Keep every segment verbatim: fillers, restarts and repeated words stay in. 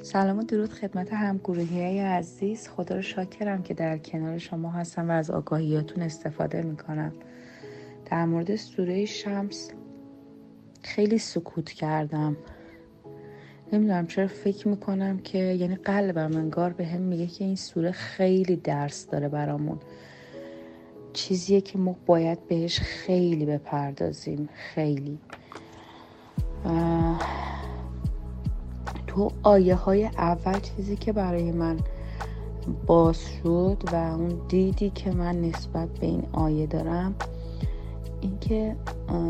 سلام و درود خدمت همگروهی‌های عزیز. خدا رو شاکرم که در کنار شما هستم و از آگاهیاتون استفاده میکنم. در مورد سوره شمس خیلی سکوت کردم. نمیدونم چرا فکر میکنم که یعنی قلبم انگار به هم میگه که این سوره خیلی درس داره برامون. چیزیه که ما باید بهش خیلی بپردازیم. خیلی تو آیه های اول چیزی که برای من باز شد و اون دیدی که من نسبت به این آیه دارم این که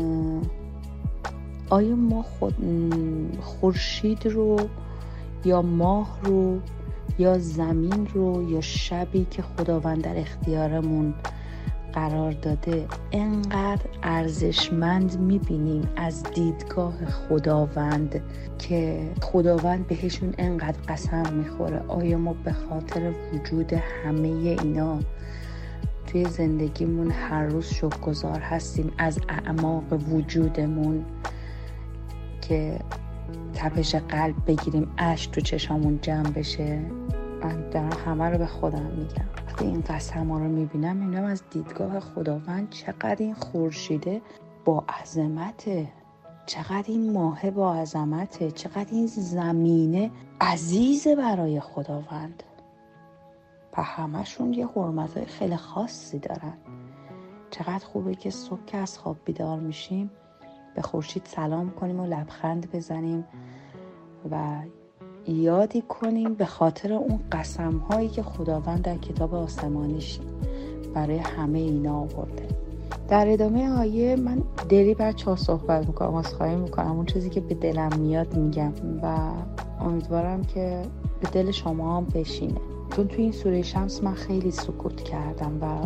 آیا ما خود خورشید رو یا ماه رو یا زمین رو یا شبی که خداوند در اختیارمون قرار داده انقدر ارزشمند میبینیم از دیدگاه خداوند که خداوند بهشون انقدر قسم میخوره؟ آیا ما به خاطر وجود همه اینا توی زندگیمون هر روز شکرگزار هستیم از اعماق وجودمون که تپش قلب بگیریم، اشک تو چشامون جمع بشه؟ من دارم همه رو به خودم میگم. وقتی این قسم ها رو میبینم میبینم از دیدگاه خداوند چقدر این خورشیده با عظمته، چقدر این ماهه با عظمته، چقدر این زمینه عزیزه برای خداوند. و همشون یه حرمتهای خیلی خاصی دارن. چقدر خوبه که صبح که از خواب بیدار میشیم به خورشید سلام کنیم و لبخند بزنیم و یادی کنیم به خاطر اون قسم هایی که خداوند در کتاب آسمانیش برای همه اینا آورده. در ادامه آیه من دلی بچه ها صحبت میکنم، عذرخواهی میکنم، اون چیزی که به دلم میاد میگم و امیدوارم که به دل شما هم بشینه. چون توی این سوره شمس من خیلی سکوت کردم و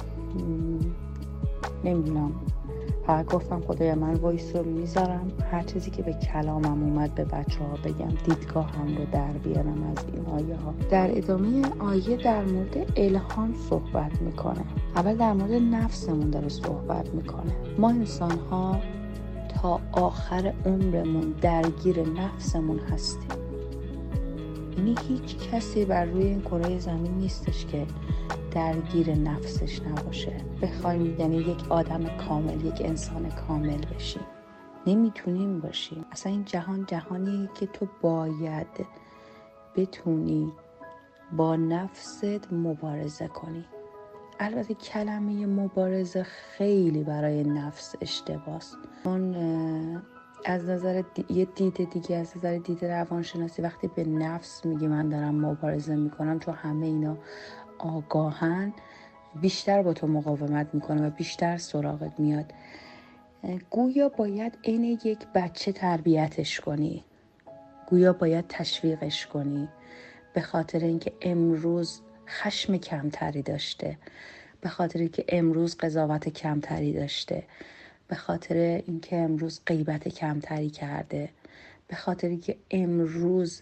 نمیدونم، فقط گفتم خدایا من وایس رو میذارم، هر چیزی که به کلامم اومد به بچه ها بگم، دیدگاه هم رو در بیارم از این آیه ها. در ادامه آیه در مورد الهام صحبت میکنه. اول در مورد نفسمون داره صحبت میکنه. ما انسان ها تا آخر عمرمون درگیر نفسمون هستیم. یعنی هیچ کسی بر روی این کره زمین نیستش که درگیر نفسش نباشه. بخوایم یعنی یک آدم کامل، یک انسان کامل بشیم، نمیتونیم باشیم. اصلا این جهان جهانی که تو باید بتونی با نفست مبارزه کنی. البته کلمه مبارزه خیلی برای نفس اشتباهه. اون از نظر دی... یه دید دیگه، از نظر دید روانشناسی، وقتی به نفس میگی من دارم مبارزه میکنم چون همه اینا آگاهن، بیشتر با تو مقاومت میکنه و بیشتر سراغت میاد. گویا باید عین یک بچه تربیتش کنی، گویا باید تشویقش کنی به خاطر اینکه امروز خشم کمتری داشته، به خاطر اینکه امروز قضاوت کمتری داشته، به خاطر اینکه امروز غیبت کمتری کرده، به خاطر اینکه امروز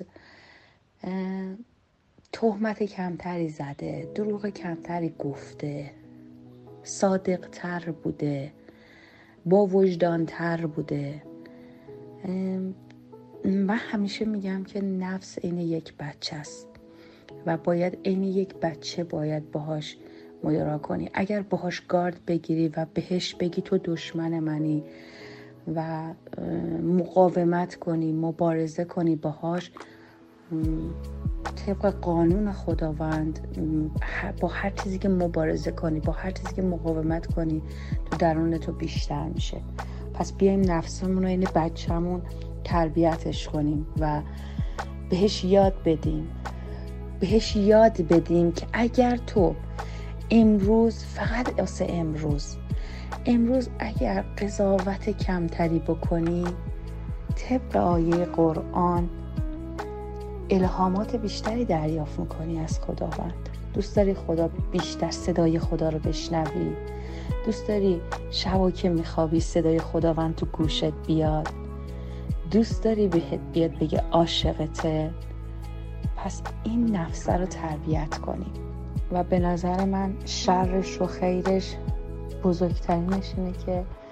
تهمت کمتری زده، دروغ کمتری گفته، صادق تر بوده، با وجدان تر بوده. من همیشه میگم که نفس عین یک بچه است و باید عین یک بچه باید باهاش مدارا کنی. اگر باهاش گارد بگیری و بهش بگی تو دشمن منی و مقاومت کنی، مبارزه کنی باهاش طبق قانون خداوند، با هر چیزی که مبارزه کنی، با هر چیزی که مقاومت کنی، تو درون تو بیشتر میشه. پس بیایم نفسمون رو، این بچه‌مون تربیتش کنیم و بهش یاد بدیم بهش یاد بدیم که اگر تو امروز، فقط واسه امروز امروز اگر قضاوت کمتری بکنی، طبق آیه قرآن الهامات بیشتری دریافت میکنی از خداوند. دوست داری خدا بیشتر صدای خدا رو بشنوی؟ دوست داری شبا که میخوابی صدای خداوند تو گوشت بیاد؟ دوست داری بهت بیاد بگه عاشقته؟ پس این نفس رو تربیت کنی. و به نظر من شرش و خیرش بزرگترینش اینه که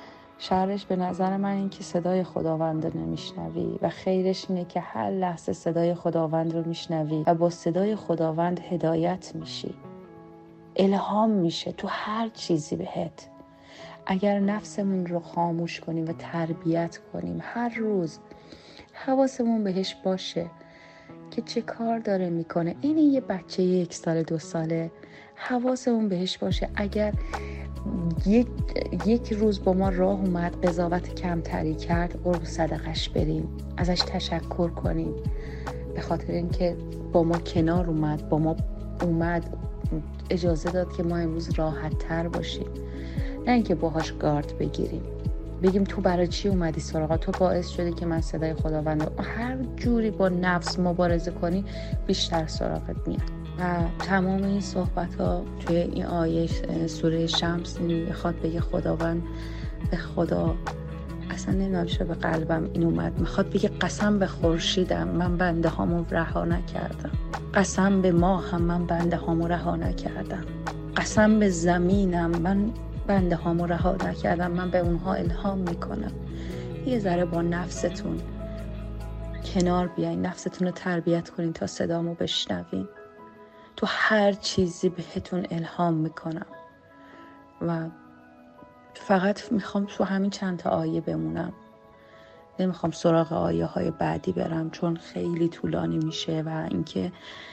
شرش به نظر من این که صدای خداوند رو نمیشنوی و خیرش اینه که هر لحظه صدای خداوند رو میشنوی و با صدای خداوند هدایت میشی، الهام میشه تو هر چیزی بهت. اگر نفسمون رو خاموش کنیم و تربیت کنیم، هر روز حواسمون بهش باشه که چه کار داره میکنه. این یه بچه یک سال دو ساله، حواسمون بهش باشه. اگر یک, یک روز با ما راه اومد، قضاوت کمتری کرد، قرب صدقش بریم، ازش تشکر کنیم، به خاطر اینکه با ما کنار اومد، با ما اومد، اجازه داد که ما امروز راحت تر باشیم. نه اینکه باهاش گارد بگیریم، بگیم تو برای چی اومدی سراغ، تو باعث شدی که من صدای خداوند. هر جوری با نفس مبارزه کنی بیشتر سراغت میاد. و تمام این صحبت ها توی این آیه سوره شمس میخواد بگه خداوند به خدا، اصلا نمیدونم چرا به قلبم این اومد، میخواد بگه قسم به خورشیدم من بنده هامو رها نکردم، قسم به ماهم من بنده هامو رها نکردم، قسم به زمینم من بنده هامو رها نکردم، من به اونها الهام میکنم. یه ذره با نفستون کنار بیاین، نفستون رو تربیت کنین تا صدامو بشنوین. تو هر چیزی بهتون الهام میکنم و فقط میخوام تو همین چند تا آیه بمونم، نمیخوام سراغ آیه های بعدی برم چون خیلی طولانی میشه و اینکه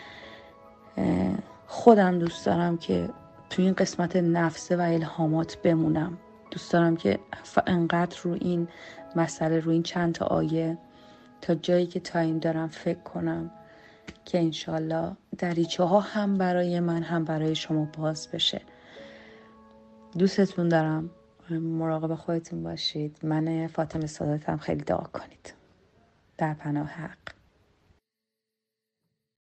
خودم دوست دارم که تو این قسمت نفسه و الهامات بمونم. دوست دارم که انقدر رو این مسئله، رو این چند تا آیه تا جایی که تایم دارم فکر کنم که انشالله دریچه ها هم برای من هم برای شما باز بشه. دوستتون دارم، مراقب خودتون باشید. من فاطمه ساداتم، خیلی دعا کنید. در پناه حق.